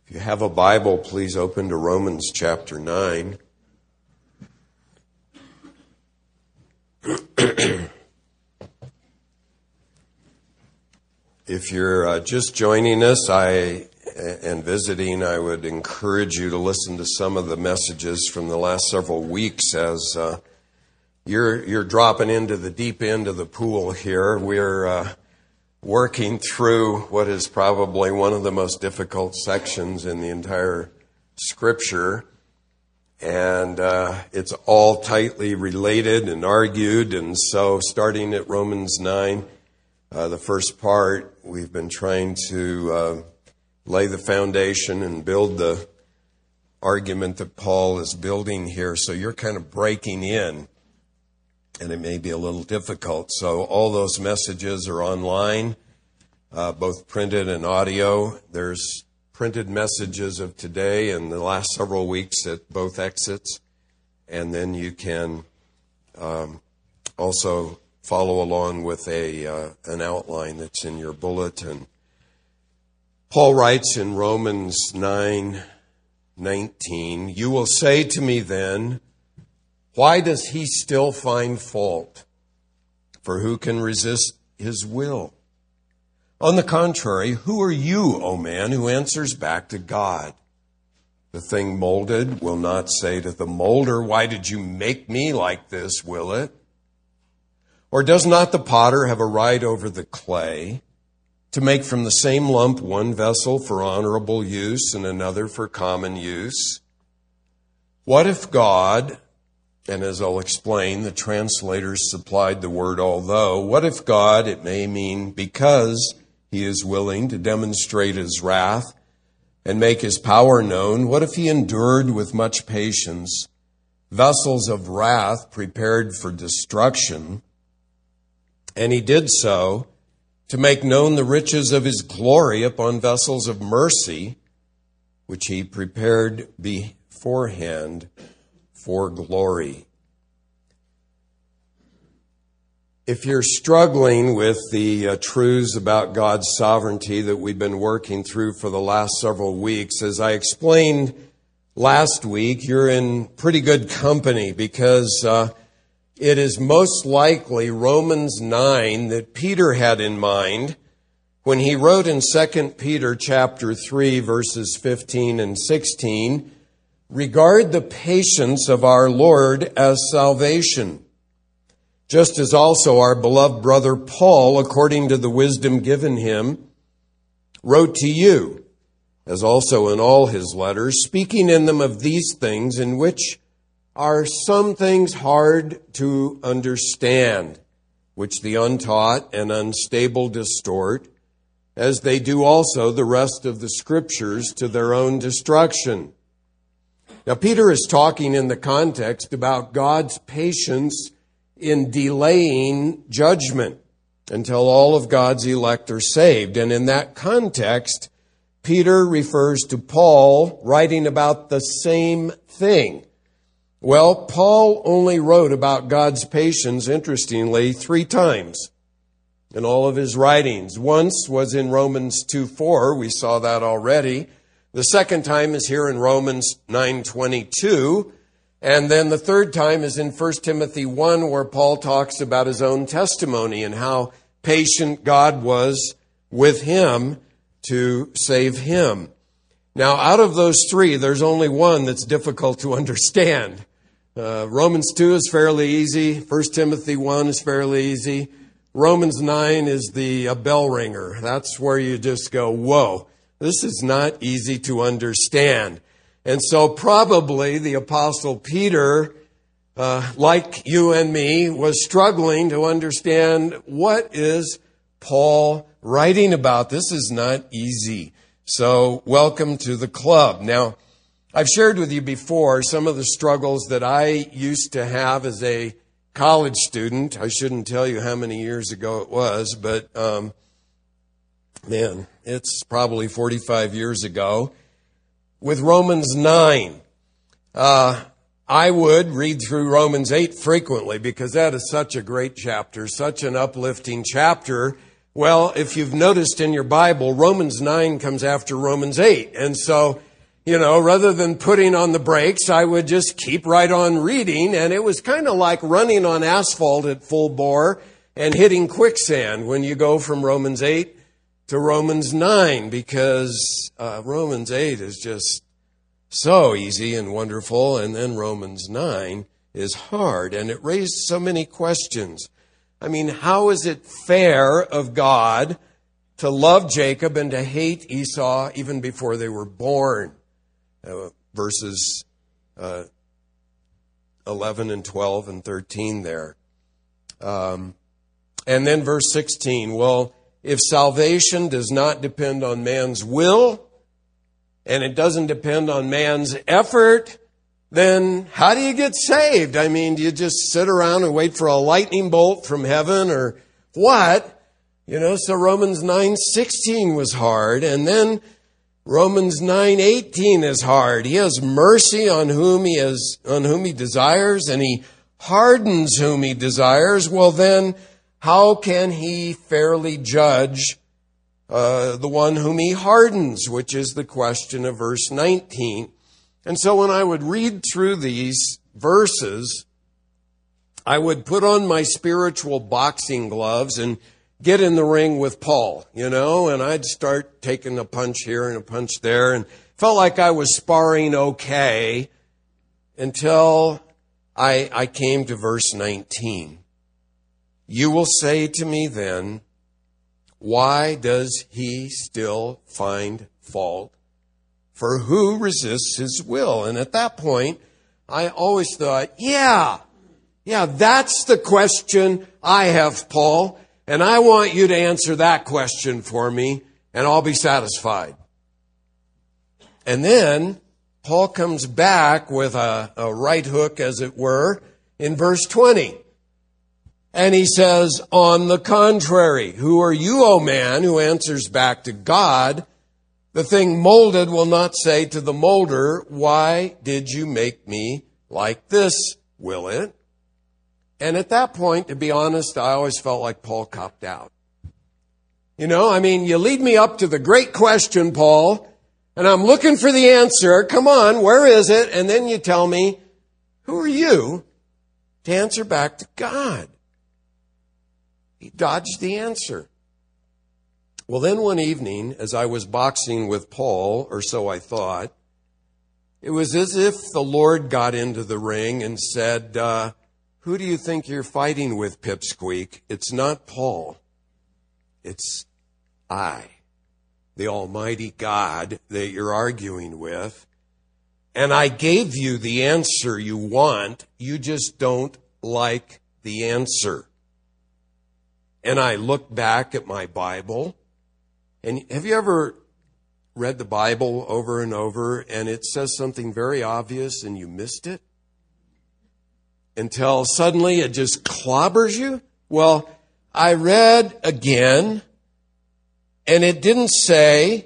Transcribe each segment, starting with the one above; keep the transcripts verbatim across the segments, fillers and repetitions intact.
If you have a Bible, please open to Romans chapter nine. If you're uh, just joining us I and visiting, I would encourage you to listen to some of the messages from the last several weeks as uh, you're you're dropping into the deep end of the pool here. We're uh, working through what is probably one of the most difficult sections in the entire Scripture, and uh, it's all tightly related and argued. And so, starting at Romans nine. Uh, the first part, we've been trying to uh, lay the foundation and build the argument that Paul is building here. So you're kind of breaking in, and it may be a little difficult. So all those messages are online, uh, both printed and audio. There's printed messages of today and the last several weeks at both exits. And then you can um, also follow along with a uh, an outline that's in your bulletin. Paul writes in Romans nine nineteen, "You will say to me then, why does he still find fault? For who can resist his will? On the contrary, who are you, O man, who answers back to God? The thing molded will not say to the molder, why did you make me like this, will it? Or does not the potter have a right over the clay to make from the same lump one vessel for honorable use and another for common use? What if God," and as I'll explain, the translators supplied the word although, what if God, it may mean because he is willing to demonstrate his wrath and make his power known, what if he endured with much patience vessels of wrath prepared for destruction? And he did so to make known the riches of his glory upon vessels of mercy, which he prepared beforehand for glory." If you're struggling with the uh, truths about God's sovereignty that we've been working through for the last several weeks, as I explained last week, you're in pretty good company because uh, it is most likely Romans nine that Peter had in mind when he wrote in Second Peter chapter three, verses fifteen and sixteen, "Regard the patience of our Lord as salvation, just as also our beloved brother Paul, according to the wisdom given him, wrote to you, as also in all his letters, speaking in them of these things in which are some things hard to understand, which the untaught and unstable distort, as they do also the rest of the Scriptures to their own destruction." Now, Peter is talking in the context about God's patience in delaying judgment until all of God's elect are saved. And in that context, Peter refers to Paul writing about the same thing. Well, Paul only wrote about God's patience, interestingly, three times in all of his writings. Once was in Romans two four. We saw that already. The second time is here in Romans nine twenty-two. And then the third time is in First Timothy one, where Paul talks about his own testimony and how patient God was with him to save him. Now, out of those three, there's only one that's difficult to understand. Uh, Romans two is fairly easy. First Timothy one is fairly easy. Romans nine is the uh, bell ringer. That's where you just go, whoa, this is not easy to understand. And so probably the Apostle Peter, uh, like you and me, was struggling to understand what is Paul writing about. This is not easy. So welcome to the club. Now, I've shared with you before some of the struggles that I used to have as a college student. I shouldn't tell you how many years ago it was, but um, man, it's probably forty-five years ago. With Romans nine, uh, I would read through Romans eight frequently because that is such a great chapter, such an uplifting chapter. Well, if you've noticed in your Bible, Romans nine comes after Romans eight. And so, you know, rather than putting on the brakes, I would just keep right on reading. And it was kind of like running on asphalt at full bore and hitting quicksand when you go from Romans eight to Romans nine, because uh, Romans eight is just so easy and wonderful. And then Romans nine is hard. And it raised so many questions. I mean, how is it fair of God to love Jacob and to hate Esau even before they were born? Uh, verses uh, eleven and twelve and thirteen there. Um, and then verse sixteen. Well, if salvation does not depend on man's will, and it doesn't depend on man's effort, then how do you get saved? I mean, do you just sit around and wait for a lightning bolt from heaven or what? You know, so Romans nine sixteen was hard, and then Romans nine eighteen is hard. He has mercy on whom he has, on whom he desires, and he hardens whom he desires. Well, then how can he fairly judge uh, the one whom he hardens, which is the question of verse nineteen. And so when I would read through these verses, I would put on my spiritual boxing gloves and get in the ring with Paul, you know, and I'd start taking a punch here and a punch there, and felt like I was sparring okay until I, I came to verse nineteen. You will say to me then, why does he still find fault? For who resists his will? And at that point, I always thought, yeah, yeah, that's the question I have, Paul. And I want you to answer that question for me, and I'll be satisfied. And then Paul comes back with a, a right hook, as it were, in verse twenty. And he says, on the contrary, who are you, O man, who answers back to God? The thing molded will not say to the molder, why did you make me like this, will it? And at that point, to be honest, I always felt like Paul copped out. You know, I mean, you lead me up to the great question, Paul, and I'm looking for the answer. Come on, where is it? And then you tell me, who are you to answer back to God? He dodged the answer. Well, then one evening, as I was boxing with Paul, or so I thought, it was as if the Lord got into the ring and said, uh, who do you think you're fighting with, Pipsqueak? It's not Paul. It's I, the Almighty God that you're arguing with. And I gave you the answer you want. You just don't like the answer. And I look back at my Bible. And have you ever read the Bible over and over and it says something very obvious and you missed it? Until suddenly it just clobbers you? Well, I read again and it didn't say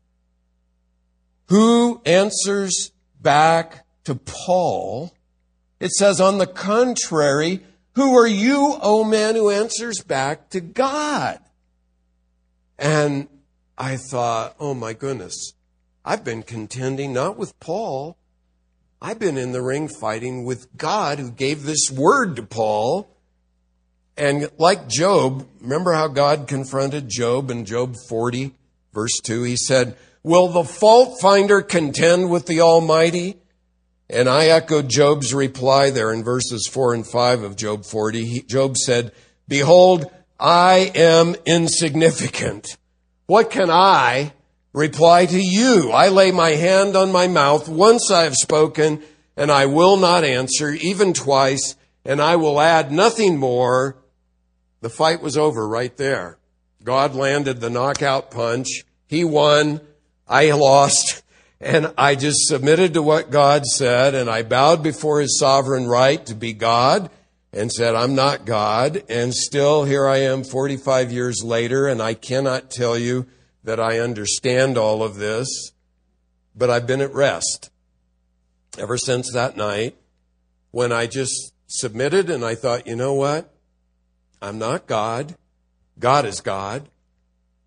who answers back to Paul. It says, on the contrary, who are you, O man, who answers back to God? And I thought, oh my goodness, I've been contending not with Paul. I've been in the ring fighting with God who gave this word to Paul. And like Job, remember how God confronted Job in Job forty, verse two? He said, will the fault finder contend with the Almighty? And I echoed Job's reply there in verses four and five of Job forty. He, Job said, behold, I am insignificant. What can I reply to you? I lay my hand on my mouth. Once I have spoken, and I will not answer, even twice, and I will add nothing more. The fight was over right there. God landed the knockout punch. He won. I lost. And I just submitted to what God said, and I bowed before his sovereign right to be God, and said, I'm not God. And still here I am forty-five years later, and I cannot tell you that I understand all of this, but I've been at rest ever since that night when I just submitted and I thought, you know what? I'm not God. God is God.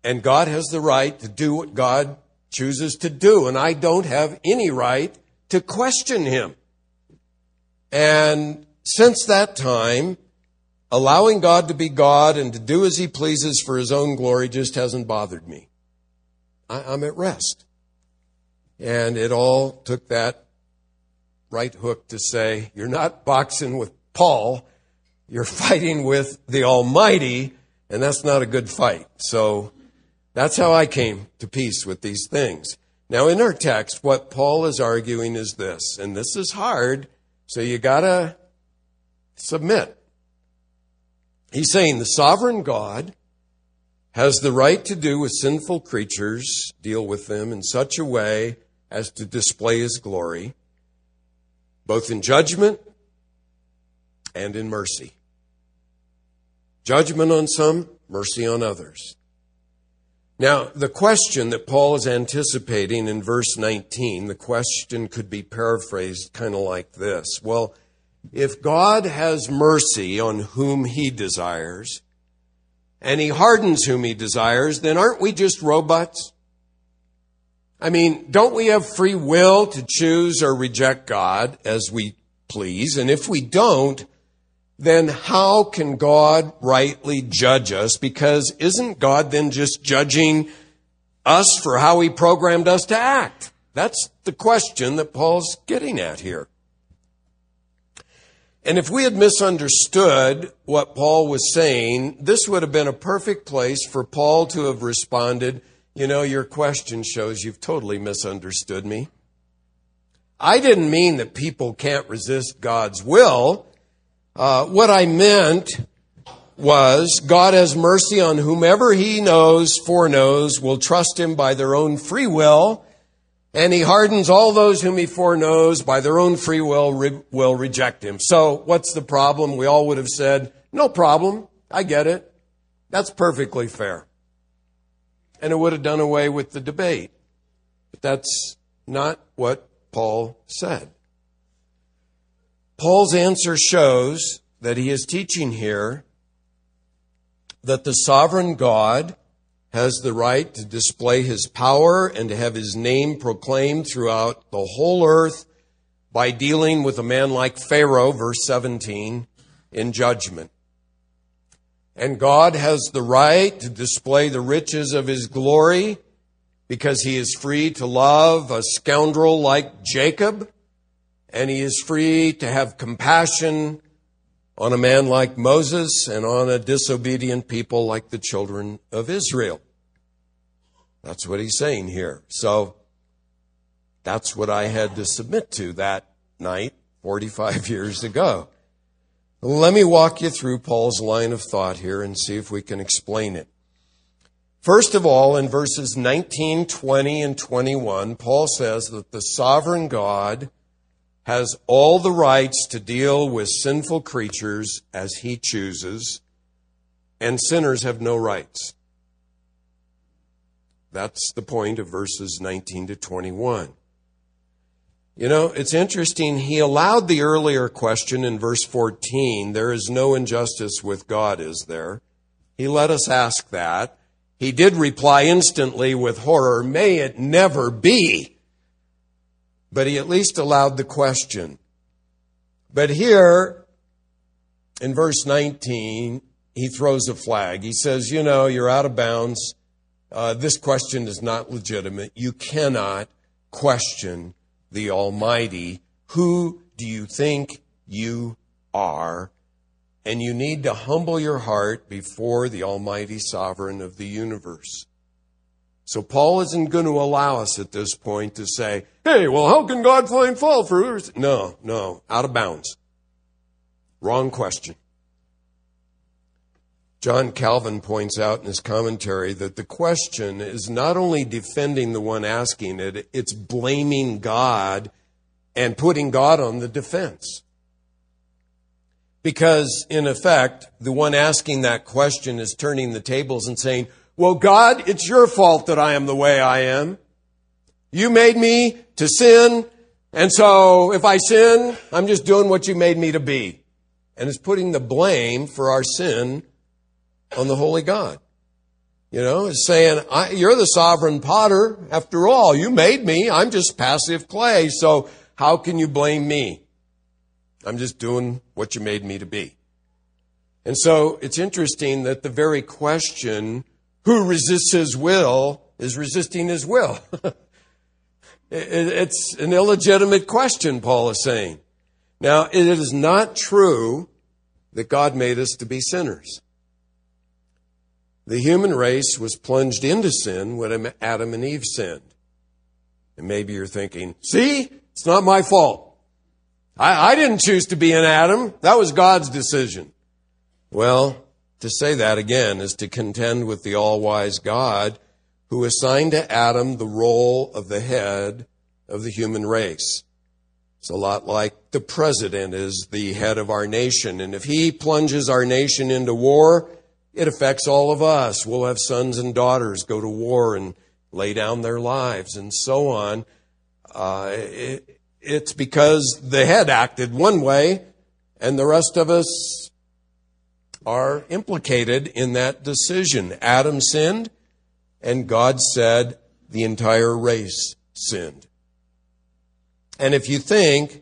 And God has the right to do what God chooses to do. And I don't have any right to question him. And since that time, allowing God to be God and to do as he pleases for his own glory just hasn't bothered me. I, I'm at rest. And it all took that right hook to say, you're not boxing with Paul, you're fighting with the Almighty, and that's not a good fight. So that's how I came to peace with these things. Now, in our text, what Paul is arguing is this, and this is hard, so you gotta submit. He's saying the sovereign God has the right to do with sinful creatures, deal with them in such a way as to display his glory, both in judgment and in mercy. Judgment on some, mercy on others. Now, the question that Paul is anticipating in verse nineteen, the question could be paraphrased kind of like this. Well, if God has mercy on whom he desires, and he hardens whom he desires, then aren't we just robots? I mean, don't we have free will to choose or reject God as we please? And if we don't, then how can God rightly judge us? Because isn't God then just judging us for how he programmed us to act? That's the question that Paul's getting at here. And if we had misunderstood what Paul was saying, this would have been a perfect place for Paul to have responded, you know, your question shows you've totally misunderstood me. I didn't mean that people can't resist God's will. Uh, what I meant was God has mercy on whomever he knows, foreknows, will trust him by their own free will, and he hardens all those whom he foreknows by their own free will, re- will reject him. So what's the problem? We all would have said, no problem, I get it. That's perfectly fair. And it would have done away with the debate. But that's not what Paul said. Paul's answer shows that he is teaching here that the sovereign God has the right to display his power and to have his name proclaimed throughout the whole earth by dealing with a man like Pharaoh, verse seventeen, in judgment. And God has the right to display the riches of his glory because he is free to love a scoundrel like Jacob, and he is free to have compassion on a man like Moses and on a disobedient people like the children of Israel. That's what he's saying here. So that's what I had to submit to that night forty-five years ago. Let me walk you through Paul's line of thought here and see if we can explain it. First of all, in verses nineteen, twenty, and twenty-one, Paul says that the sovereign God has all the rights to deal with sinful creatures as he chooses, and sinners have no rights. That's the point of verses nineteen to twenty-one. You know, it's interesting. He allowed the earlier question in verse fourteen, there is no injustice with God, is there? He let us ask that. He did reply instantly with horror, may it never be. But he at least allowed the question. But here, in verse nineteen, he throws a flag. He says, you know, you're out of bounds. Uh, this question is not legitimate. You cannot question the Almighty. Who do you think you are? And you need to humble your heart before the Almighty Sovereign of the universe. So Paul isn't going to allow us at this point to say, hey, well, how can God find fault for others? No, no, out of bounds. Wrong question. John Calvin points out in his commentary that the question is not only defending the one asking it, it's blaming God and putting God on the defense. Because, in effect, the one asking that question is turning the tables and saying, well, God, it's your fault that I am the way I am. You made me to sin, and so if I sin, I'm just doing what you made me to be. And it's putting the blame for our sin on the holy God. You know, it's saying, I, you're the sovereign potter. After all, you made me. I'm just passive clay. So how can you blame me? I'm just doing what you made me to be. And so it's interesting that the very question, who resists his will, is resisting his will. It's an illegitimate question, Paul is saying. Now, it is not true that God made us to be sinners. The human race was plunged into sin when Adam and Eve sinned. And maybe you're thinking, see, it's not my fault. I, I didn't choose to be an Adam. That was God's decision. Well, to say that again is to contend with the all-wise God who assigned to Adam the role of the head of the human race. It's a lot like the president is the head of our nation. And if he plunges our nation into war, it affects all of us. We'll have sons and daughters go to war and lay down their lives and so on. Uh, it, it's because the head acted one way and the rest of us are implicated in that decision. Adam sinned and God said the entire race sinned. And if you think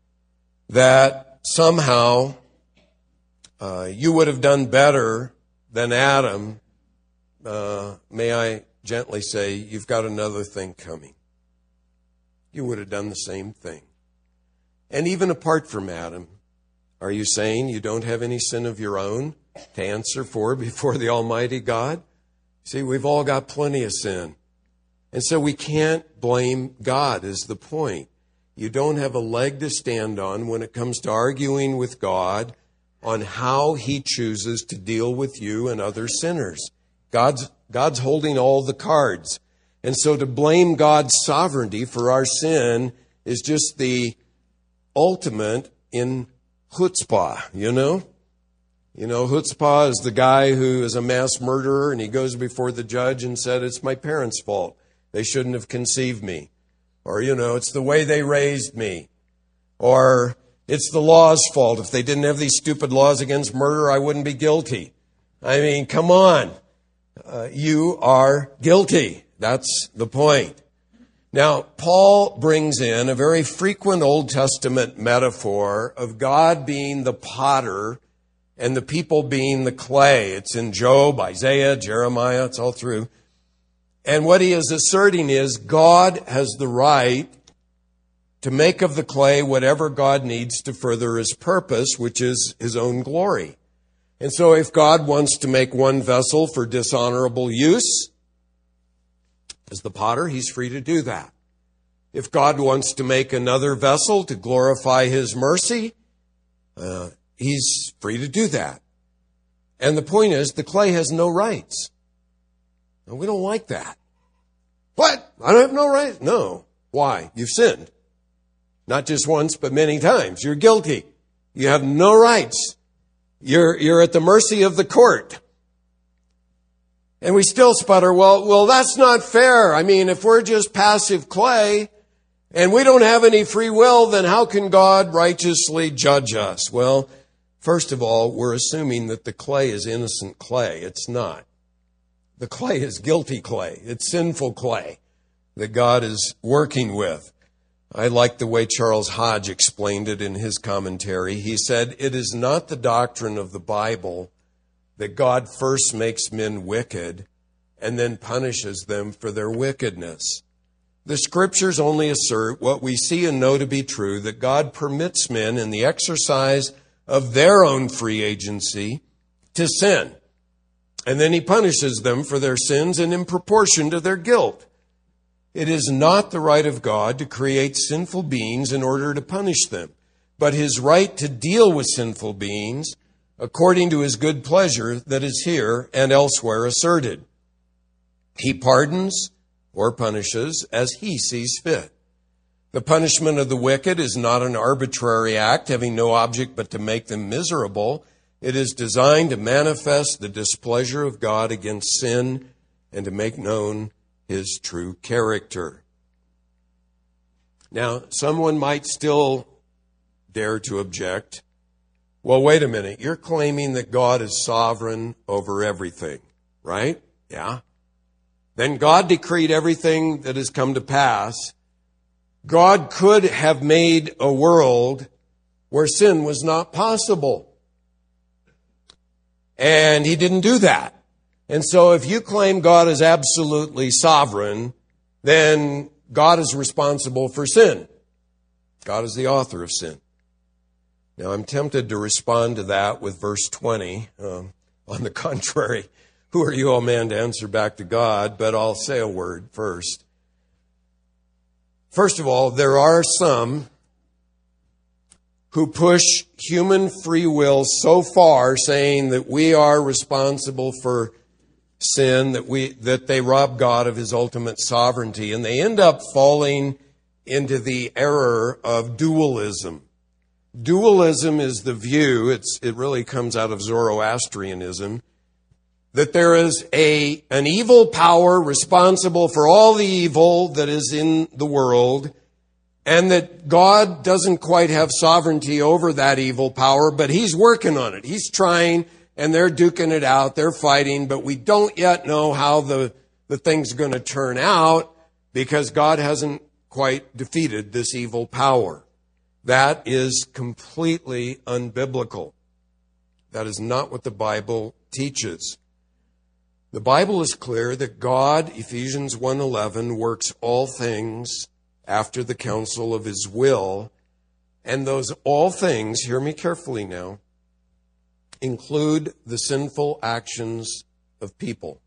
that somehow uh, you would have done better than Adam, uh, may I gently say, you've got another thing coming. You would have done the same thing. And even apart from Adam, are you saying you don't have any sin of your own to answer for before the Almighty God? See, we've all got plenty of sin. And so we can't blame God is the point. You don't have a leg to stand on when it comes to arguing with God on how he chooses to deal with you and other sinners. God's, God's holding all the cards. And so to blame God's sovereignty for our sin is just the ultimate in chutzpah, you know? You know, chutzpah is the guy who is a mass murderer and he goes before the judge and said, it's my parents' fault. They shouldn't have conceived me. Or, you know, it's the way they raised me. Or it's the law's fault. If they didn't have these stupid laws against murder, I wouldn't be guilty. I mean, come on. Uh, you are guilty. That's the point. Now, Paul brings in a very frequent Old Testament metaphor of God being the potter and the people being the clay. It's in Job, Isaiah, Jeremiah, it's all through. And what he is asserting is God has the right to make of the clay whatever God needs to further his purpose, which is his own glory. And so if God wants to make one vessel for dishonorable use, as the potter, he's free to do that. If God wants to make another vessel to glorify his mercy, uh, he's free to do that. And the point is, the clay has no rights. And we don't like that. What? I don't have no rights? No. Why? You've sinned. Not just once, but many times. You're guilty. You have no rights. You're, you're at the mercy of the court. And we still sputter, well, well, that's not fair. I mean, if we're just passive clay and we don't have any free will, then how can God righteously judge us? Well, first of all, we're assuming that the clay is innocent clay. It's not. The clay is guilty clay. It's sinful clay that God is working with. I like the way Charles Hodge explained it in his commentary. He said, it is not the doctrine of the Bible that God first makes men wicked and then punishes them for their wickedness. The scriptures only assert what we see and know to be true, that God permits men in the exercise of their own free agency to sin. And then he punishes them for their sins and in proportion to their guilt. It is not the right of God to create sinful beings in order to punish them, but his right to deal with sinful beings according to his good pleasure that is here and elsewhere asserted. He pardons or punishes as he sees fit. The punishment of the wicked is not an arbitrary act having no object but to make them miserable. It is designed to manifest the displeasure of God against sin and to make known his true character. Now, someone might still dare to object. Well, wait a minute. You're claiming that God is sovereign over everything, right? Yeah. Then God decreed everything that has come to pass. God could have made a world where sin was not possible. And he didn't do that. And so if you claim God is absolutely sovereign, then God is responsible for sin. God is the author of sin. Now, I'm tempted to respond to that with verse twenty. Um, on the contrary, who are you, O man, to answer back to God? But I'll say a word first. First of all, there are some who push human free will so far, saying that we are responsible for sin, that we that they rob God of his ultimate sovereignty, and they end up falling into the error of dualism. Dualism is the view, it's, it really comes out of Zoroastrianism, that there is a an evil power responsible for all the evil that is in the world, and that God doesn't quite have sovereignty over that evil power, but he's working on it. He's trying, and they're duking it out, they're fighting, but we don't yet know how the, the thing's going to turn out because God hasn't quite defeated this evil power. That is completely unbiblical. That is not what the Bible teaches. The Bible is clear that God, Ephesians one eleven, works all things after the counsel of his will. And those all things, hear me carefully now, include the sinful actions of people.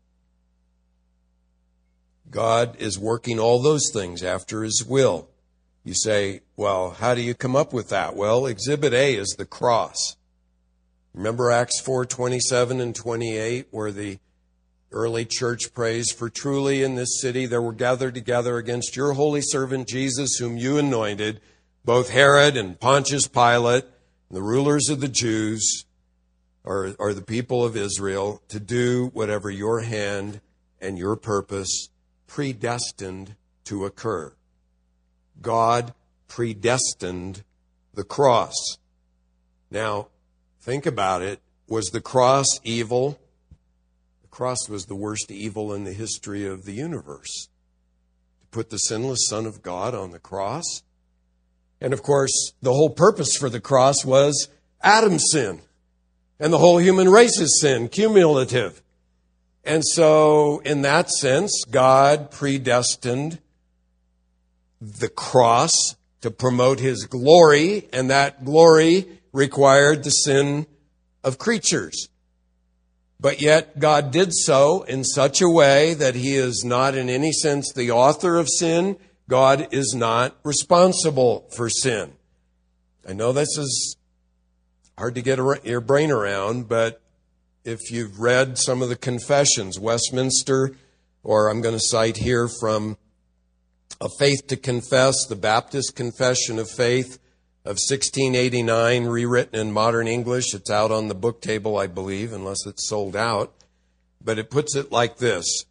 God is working all those things after his will. You say, well, how do you come up with that? Well, Exhibit A is the cross. Remember Acts four twenty-seven and twenty-eight, where the early church prays, for truly in this city there were gathered together against your holy servant Jesus, whom you anointed, both Herod and Pontius Pilate, and the rulers of the Jews, or, or the people of Israel, to do whatever your hand and your purpose predestined to occur. God predestined the cross. Now, think about it. Was the cross evil? The cross was the worst evil in the history of the universe. To put the sinless Son of God on the cross. And of course, the whole purpose for the cross was Adam's sin. And the whole human race's sin, cumulative. And so, in that sense, God predestined the cross to promote his glory, and that glory required the sin of creatures. But yet God did so in such a way that he is not in any sense the author of sin. God is not responsible for sin. I know this is hard to get your brain around, but if you've read some of the confessions, Westminster, or I'm going to cite here from A Faith to Confess, the Baptist Confession of Faith of sixteen eighty-nine, rewritten in modern English. It's out on the book table, I believe, unless it's sold out. But it puts it like this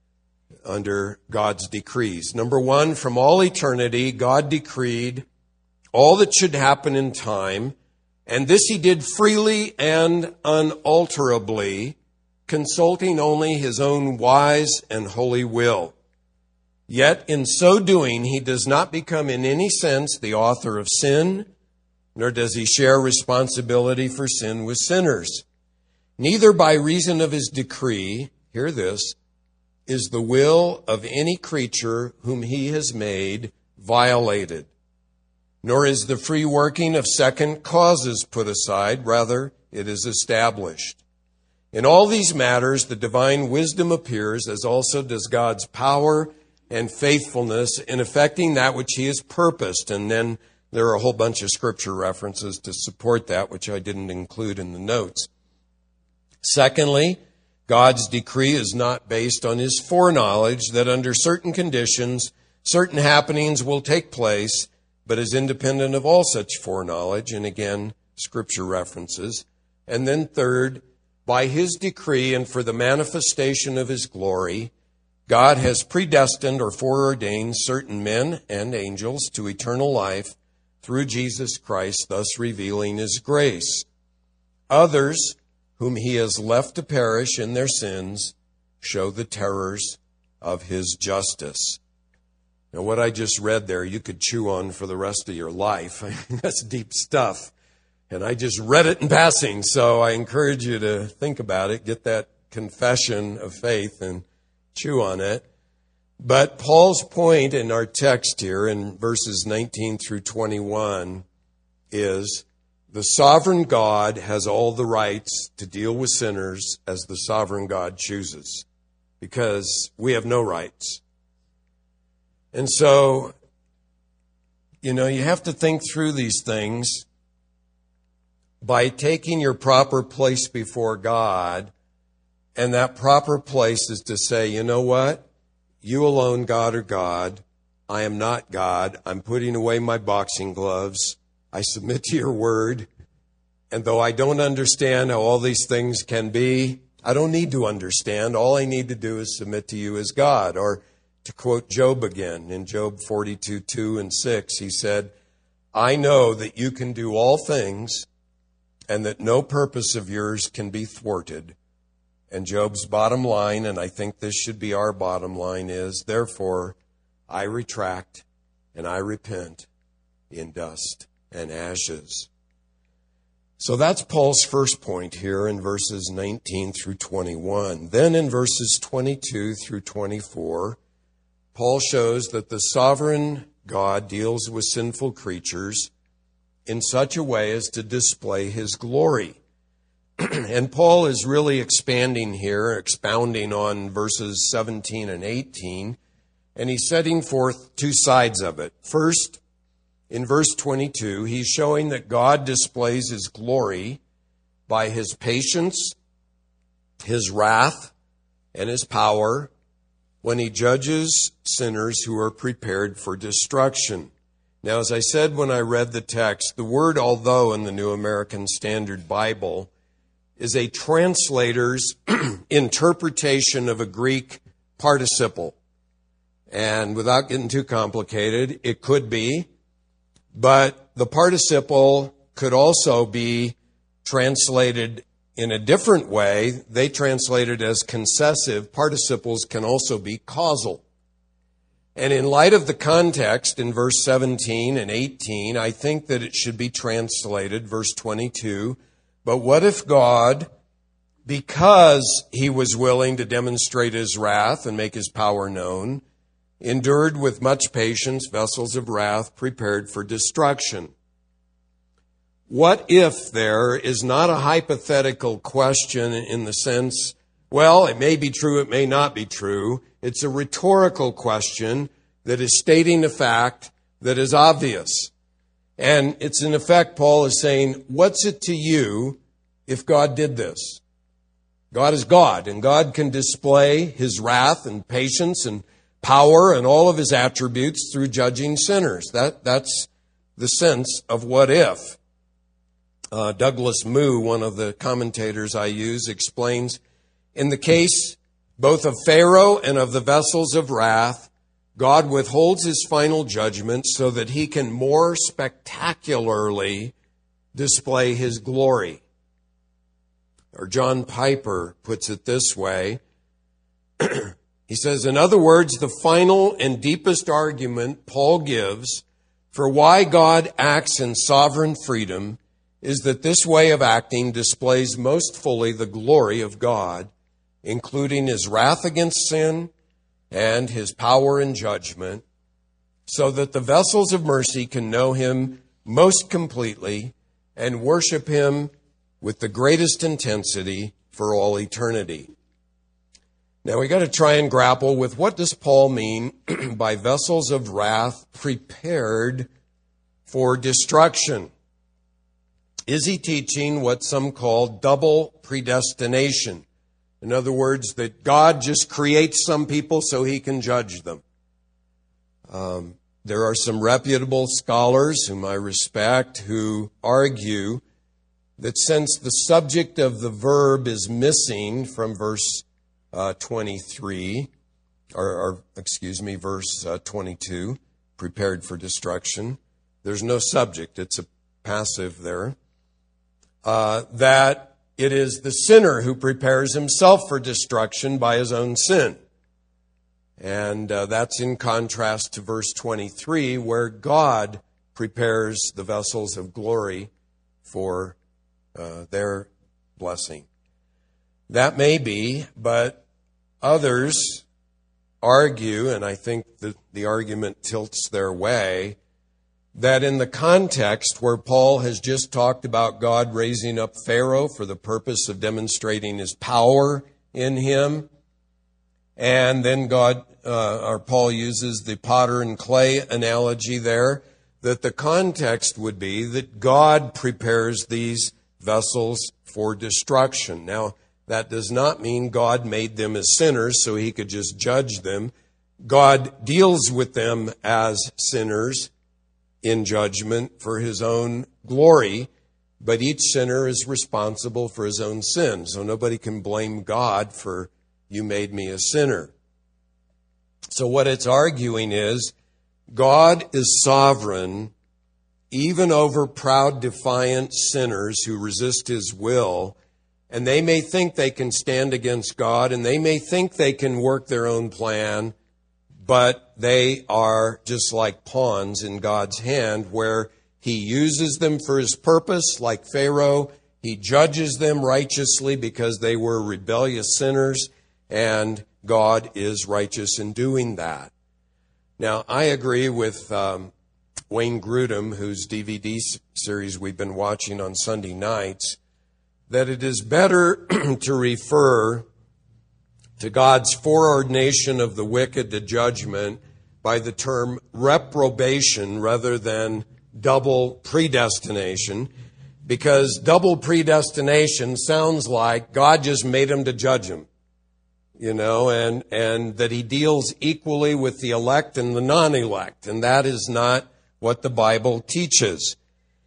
under God's decrees. Number one, from all eternity, God decreed all that should happen in time, and this he did freely and unalterably, consulting only his own wise and holy will. Yet in so doing, he does not become in any sense the author of sin, nor does he share responsibility for sin with sinners. Neither by reason of his decree, hear this, is the will of any creature whom he has made violated, nor is the free working of second causes put aside, rather it is established. In all these matters, the divine wisdom appears, as also does God's power and faithfulness in effecting that which he has purposed. And then there are a whole bunch of scripture references to support that, which I didn't include in the notes. Secondly, God's decree is not based on his foreknowledge that under certain conditions, certain happenings will take place, but is independent of all such foreknowledge. And again, scripture references. And then third, by his decree and for the manifestation of his glory, God has predestined or foreordained certain men and angels to eternal life through Jesus Christ, thus revealing his grace. Others, whom he has left to perish in their sins, show the terrors of his justice. Now, what I just read there, you could chew on for the rest of your life. I mean, that's deep stuff. And I just read it in passing, so I encourage you to think about it, get that confession of faith and chew on it. But Paul's point in our text here in verses nineteen through twenty-one is the sovereign God has all the rights to deal with sinners as the sovereign God chooses, because we have no rights. And so, you know, you have to think through these things by taking your proper place before God. And that proper place is to say, you know what? You alone, God, are God. I am not God. I'm putting away my boxing gloves. I submit to your word. And though I don't understand how all these things can be, I don't need to understand. All I need to do is submit to you as God. Or to quote Job again, in Job forty-two, two and six, he said, I know that you can do all things and that no purpose of yours can be thwarted. And Job's bottom line, and I think this should be our bottom line, is, therefore, I retract and I repent in dust and ashes. So that's Paul's first point here in verses nineteen through twenty-one. Then in verses twenty-two through twenty-four, Paul shows that the sovereign God deals with sinful creatures in such a way as to display his glory. And Paul is really expanding here, expounding on verses seventeen and eighteen, and he's setting forth two sides of it. First, in verse twenty-two, he's showing that God displays his glory by his patience, his wrath, and his power when he judges sinners who are prepared for destruction. Now, as I said when I read the text, the word although in the New American Standard Bible is a translator's interpretation of a Greek participle. And without getting too complicated, it could be, but the participle could also be translated in a different way. They translate it as concessive. Participles can also be causal. And in light of the context in verse seventeen and eighteen, I think that it should be translated, verse twenty-two, but what if God, because he was willing to demonstrate his wrath and make his power known, endured with much patience vessels of wrath prepared for destruction? What if there is not a hypothetical question in the sense, well, it may be true, it may not be true. It's a rhetorical question that is stating a fact that is obvious. And it's in effect, Paul is saying, what's it to you if God did this? God is God, and God can display his wrath and patience and power and all of his attributes through judging sinners. That, that's the sense of what if. Uh, Douglas Moo, one of the commentators I use, explains, in the case both of Pharaoh and of the vessels of wrath, God withholds his final judgment so that he can more spectacularly display his glory. Or John Piper puts it this way. He says, in other words, the final and deepest argument Paul gives for why God acts in sovereign freedom is that this way of acting displays most fully the glory of God, including his wrath against sin and his power and judgment, so that the vessels of mercy can know him most completely and worship him with the greatest intensity for all eternity. Now we got to try and grapple with what does Paul mean by vessels of wrath prepared for destruction? Is he teaching what some call double predestination? In other words, that God just creates some people so he can judge them. Um, there are some reputable scholars whom I respect who argue that since the subject of the verb is missing from verse uh, twenty-three, or, or excuse me, verse uh, twenty-two, prepared for destruction, there's no subject, it's a passive there, uh, that it is the sinner who prepares himself for destruction by his own sin. And uh, that's in contrast to verse twenty-three, where God prepares the vessels of glory for uh, their blessing. That may be, but others argue, and I think that the argument tilts their way, that in the context where Paul has just talked about God raising up Pharaoh for the purpose of demonstrating his power in him, and then God, uh, or Paul uses the potter and clay analogy there, that the context would be that God prepares these vessels for destruction. Now, that does not mean God made them as sinners so he could just judge them. God deals with them as sinners in judgment for his own glory, but each sinner is responsible for his own sin. So nobody can blame God for, you made me a sinner. So what it's arguing is, God is sovereign even over proud, defiant sinners who resist his will, and they may think they can stand against God, and they may think they can work their own plan, but they are just like pawns in God's hand, where he uses them for his purpose, like Pharaoh. He judges them righteously because they were rebellious sinners, and God is righteous in doing that. Now, I agree with um, Wayne Grudem, whose D V D series we've been watching on Sunday nights, that it is better to refer to God's foreordination of the wicked to judgment by the term reprobation rather than double predestination, because double predestination sounds like God just made him to judge him. You know, and, and that he deals equally with the elect and the non-elect. And that is not what the Bible teaches.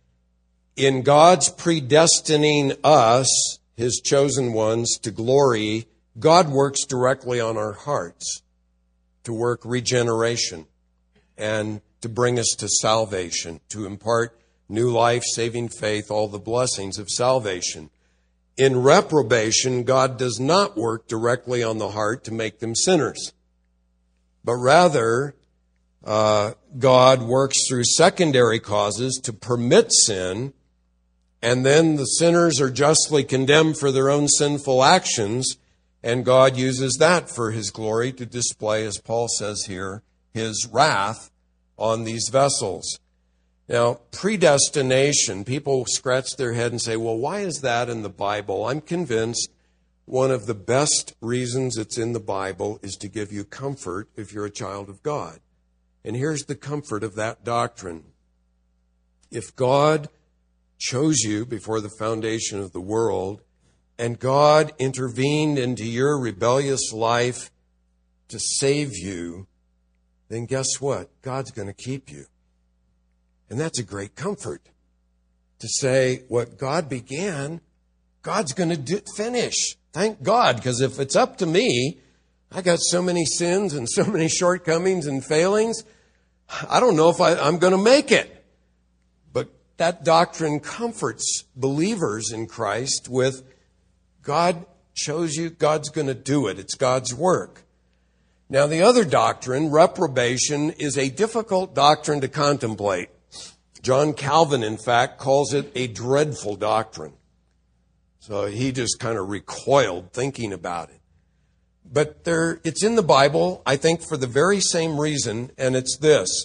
In God's predestining us, his chosen ones, to glory, God works directly on our hearts to work regeneration and to bring us to salvation, to impart new life, saving faith, all the blessings of salvation. In reprobation, God does not work directly on the heart to make them sinners, but rather uh, God works through secondary causes to permit sin, and then the sinners are justly condemned for their own sinful actions, and God uses that for his glory to display, as Paul says here, his wrath on these vessels. Now, predestination, people scratch their head and say, well, why is that in the Bible? I'm convinced one of the best reasons it's in the Bible is to give you comfort if you're a child of God. And here's the comfort of that doctrine. If God chose you before the foundation of the world, and God intervened into your rebellious life to save you, then guess what? God's going to keep you. And that's a great comfort to say what God began, God's going to do, finish. Thank God, because if it's up to me, I got so many sins and so many shortcomings and failings, I don't know if I, I'm going to make it. But that doctrine comforts believers in Christ with God chose you, God's going to do it. It's God's work. Now, the other doctrine, reprobation, is a difficult doctrine to contemplate. John Calvin, in fact, calls it a dreadful doctrine. So he just kind of recoiled thinking about it. But there, it's in the Bible, I think, for the very same reason, and it's this.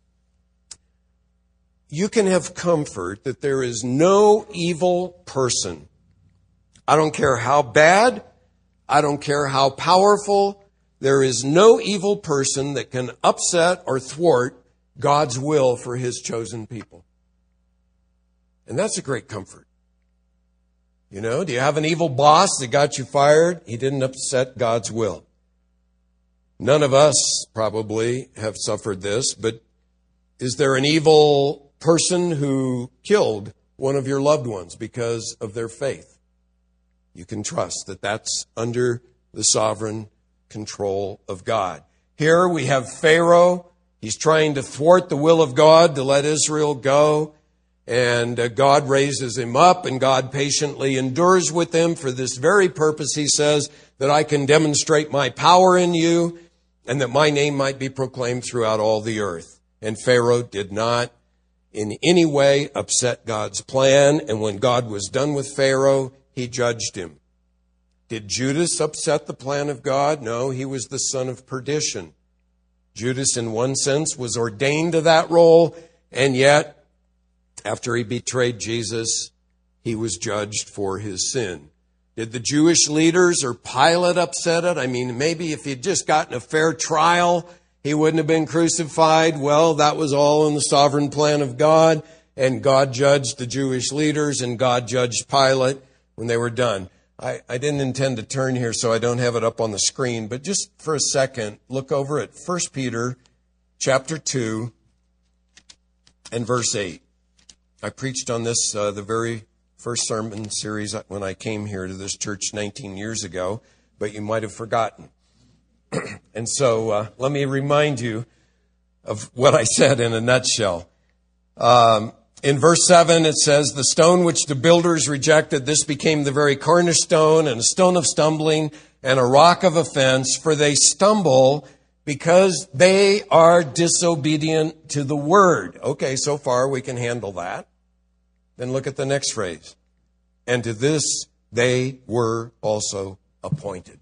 You can have comfort that there is no evil person. I don't care how bad, I don't care how powerful, there is no evil person that can upset or thwart God's will for his chosen people. And that's a great comfort. You know, do you have an evil boss that got you fired? He didn't upset God's will. None of us probably have suffered this, but is there an evil person who killed one of your loved ones because of their faith? You can trust that that's under the sovereign control of God. Here we have Pharaoh. He's trying to thwart the will of God to let Israel go. And uh, God raises him up, and God patiently endures with him for this very purpose, he says, that I can demonstrate my power in you and that my name might be proclaimed throughout all the earth. And Pharaoh did not in any way upset God's plan. And when God was done with Pharaoh, he judged him. Did Judas upset the plan of God? No, he was the son of perdition. Judas, in one sense, was ordained to that role, and yet, after he betrayed Jesus, he was judged for his sin. Did the Jewish leaders or Pilate upset it? I mean, maybe if he'd just gotten a fair trial, he wouldn't have been crucified. Well, that was all in the sovereign plan of God, and God judged the Jewish leaders, and God judged Pilate when they were done. I, I didn't intend to turn here, so I don't have it up on the screen, but just for a second, look over at First Peter chapter two and verse eight. I preached on this uh, the very first sermon series when I came here to this church nineteen years ago, but you might have forgotten. And so uh, let me remind you of what I said in a nutshell. Um, in verse seven, it says, the stone which the builders rejected, this became the very cornerstone and a stone of stumbling and a rock of offense, for they stumble because they are disobedient to the word. Okay, so far we can handle that. Then look at the next phrase. And to this they were also appointed.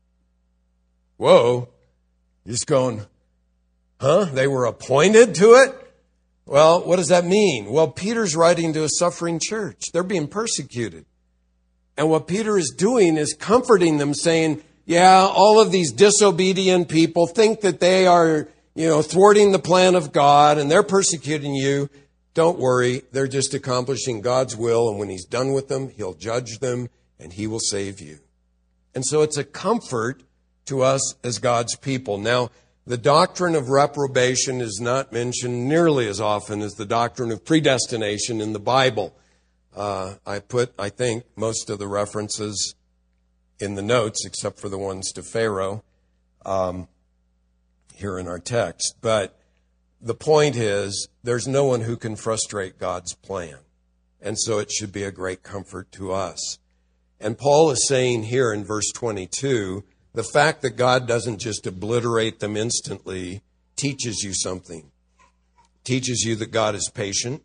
Whoa. You're just going, huh? They were appointed to it? Well, what does that mean? Well, Peter's writing to a suffering church. They're being persecuted. And what Peter is doing is comforting them, saying, yeah, all of these disobedient people think that they are, you know, thwarting the plan of God and they're persecuting you. Don't worry, they're just accomplishing God's will, and when he's done with them, he'll judge them, and he will save you. And so it's a comfort to us as God's people. Now, the doctrine of reprobation is not mentioned nearly as often as the doctrine of predestination in the Bible. Uh, I put, I think, most of the references in the notes, except for the ones to Pharaoh, um, here in our text. But the point is, there's no one who can frustrate God's plan. And so it should be a great comfort to us. And Paul is saying here in verse twenty-two, the fact that God doesn't just obliterate them instantly teaches you something. It teaches you that God is patient.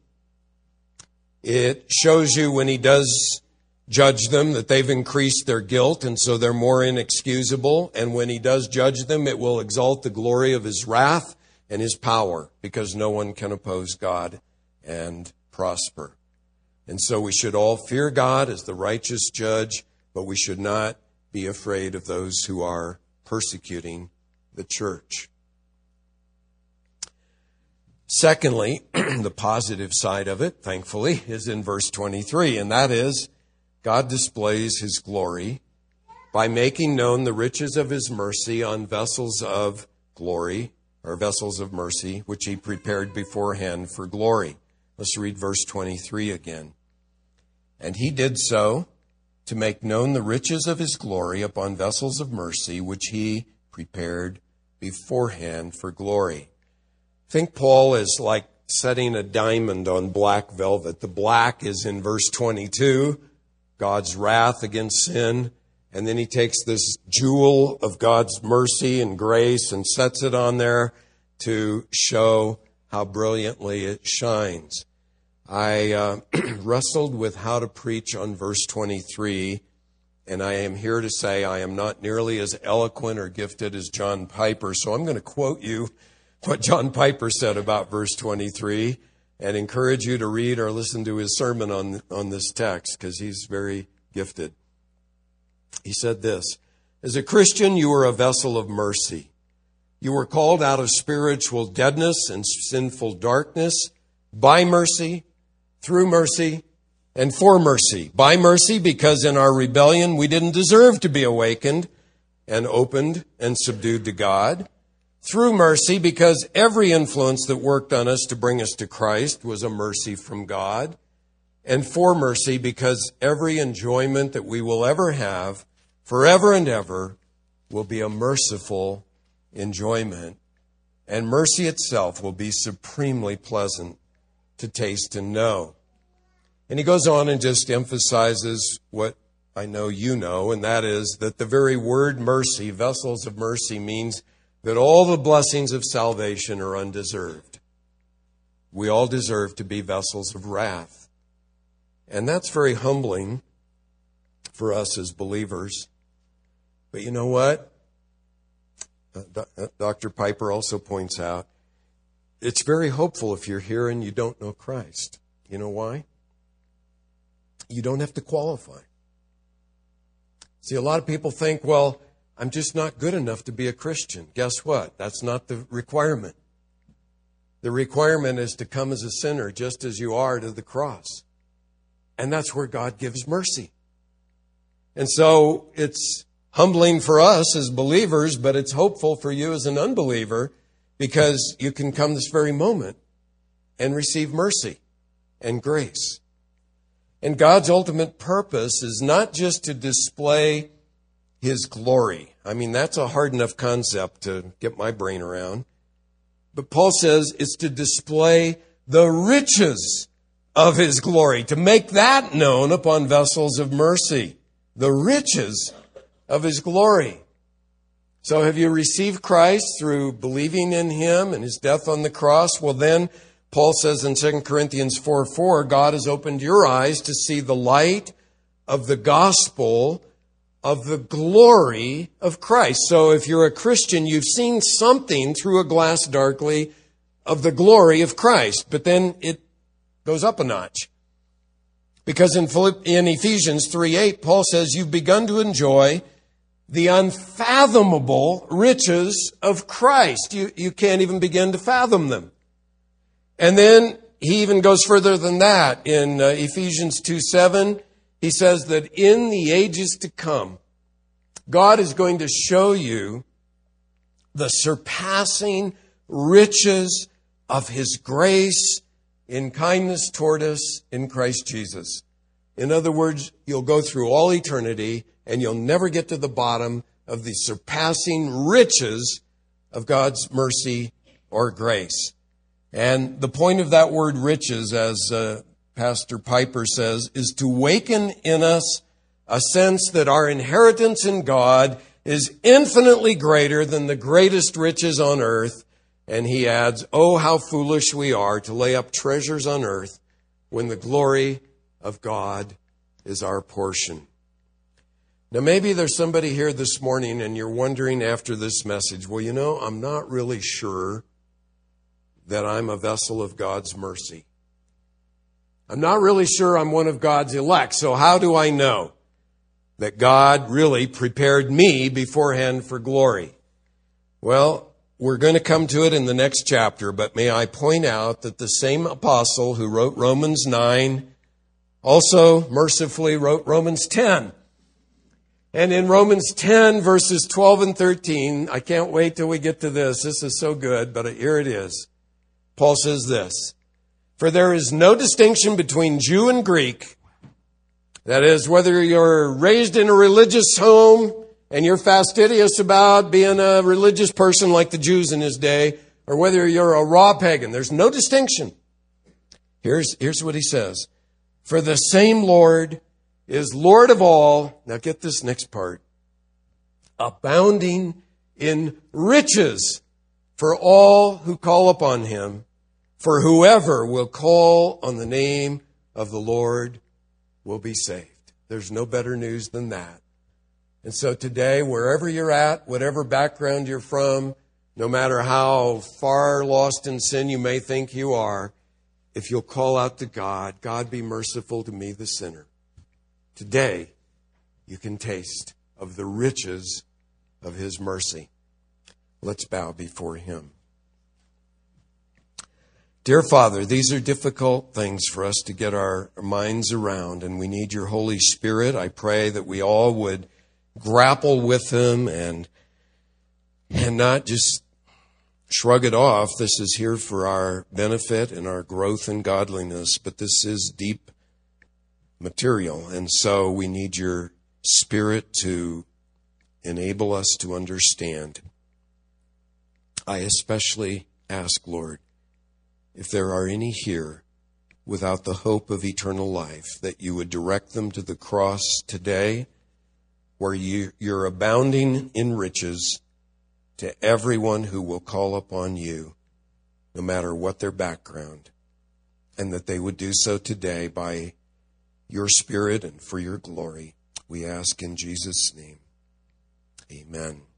It shows you when he does judge them that they've increased their guilt, and so they're more inexcusable. And when he does judge them, it will exalt the glory of his wrath and his power, because no one can oppose God and prosper. And so we should all fear God as the righteous judge, but we should not be afraid of those who are persecuting the church. Secondly, the positive side of it, thankfully, is in verse twenty-three, and that is, God displays his glory by making known the riches of his mercy on vessels of glory, or vessels of mercy, which he prepared beforehand for glory. Let's read verse twenty-three again. And he did so to make known the riches of his glory upon vessels of mercy, which he prepared beforehand for glory. Think Paul is like setting a diamond on black velvet. The black is in verse twenty-two, God's wrath against sin. And then he takes this jewel of God's mercy and grace and sets it on there to show how brilliantly it shines. I uh, wrestled with how to preach on verse twenty-three, and I am here to say I am not nearly as eloquent or gifted as John Piper, so I'm going to quote you what John Piper said about verse twenty-three and encourage you to read or listen to his sermon on, on this text, because he's very gifted. He said this, as a Christian, you are a vessel of mercy. You were called out of spiritual deadness and sinful darkness by mercy, through mercy, and for mercy. By mercy, because in our rebellion we didn't deserve to be awakened and opened and subdued to God. Through mercy, because every influence that worked on us to bring us to Christ was a mercy from God. And for mercy, because every enjoyment that we will ever have, forever and ever, will be a merciful enjoyment. And mercy itself will be supremely pleasant to taste and know. And he goes on and just emphasizes what I know you know, and that is that the very word mercy, vessels of mercy, means that all the blessings of salvation are undeserved. We all deserve to be vessels of wrath. And that's very humbling for us as believers. But you know what? Uh, Doctor Piper also points out, it's very hopeful if you're here and you don't know Christ. You know why? You don't have to qualify. See, a lot of people think, well, I'm just not good enough to be a Christian. Guess what? That's not the requirement. The requirement is to come as a sinner just as you are to the cross. And that's where God gives mercy. And so it's humbling for us as believers, but it's hopeful for you as an unbeliever because you can come this very moment and receive mercy and grace. And God's ultimate purpose is not just to display His glory. I mean, that's a hard enough concept to get my brain around. But Paul says it's to display the riches of His glory, to make that known upon vessels of mercy. The riches of His glory. So have you received Christ through believing in Him and His death on the cross? Well, then, Paul says in Second Corinthians four four, God has opened your eyes to see the light of the gospel of the glory of Christ. So if you're a Christian, you've seen something through a glass darkly of the glory of Christ. But then it goes up a notch. Because in, Philipp- in Ephesians three eight, Paul says, you've begun to enjoy the unfathomable riches of Christ. You, you can't even begin to fathom them. And then he even goes further than that. In uh, Ephesians two seven, he says that in the ages to come, God is going to show you the surpassing riches of His grace in kindness toward us in Christ Jesus. In other words, you'll go through all eternity and you'll never get to the bottom of the surpassing riches of God's mercy or grace. And the point of that word riches, as uh, Pastor Piper says, is to waken in us a sense that our inheritance in God is infinitely greater than the greatest riches on earth. And he adds, oh, how foolish we are to lay up treasures on earth when the glory of God is our portion. Now, maybe there's somebody here this morning and you're wondering after this message, well, you know, I'm not really sure that I'm a vessel of God's mercy. I'm not really sure I'm one of God's elect. So how do I know that God really prepared me beforehand for glory? Well, we're going to come to it in the next chapter, but may I point out that the same apostle who wrote Romans nine also mercifully wrote Romans ten. And in Romans ten, verses twelve and thirteen, I can't wait till we get to this. This is so good, but here it is. Paul says this, for there is no distinction between Jew and Greek. That is, whether you're raised in a religious home and you're fastidious about being a religious person like the Jews in his day, or whether you're a raw pagan, there's no distinction. Here's, here's what he says. For the same Lord is Lord of all. Now get this next part. Abounding in riches for all who call upon Him. For whoever will call on the name of the Lord will be saved. There's no better news than that. And so today, wherever you're at, whatever background you're from, no matter how far lost in sin you may think you are, if you'll call out to God, God be merciful to me, the sinner. Today, you can taste of the riches of His mercy. Let's bow before Him. Dear Father, these are difficult things for us to get our minds around, and we need your Holy Spirit. I pray that we all would grapple with them and, and not just shrug it off. This is here for our benefit and our growth in godliness, but this is deep material, and so we need your Spirit to enable us to understand. I especially ask, Lord, if there are any here without the hope of eternal life, that you would direct them to the cross today, where you, you're abounding in riches to everyone who will call upon you, no matter what their background, and that they would do so today by your Spirit and for your glory. We ask in Jesus' name. Amen.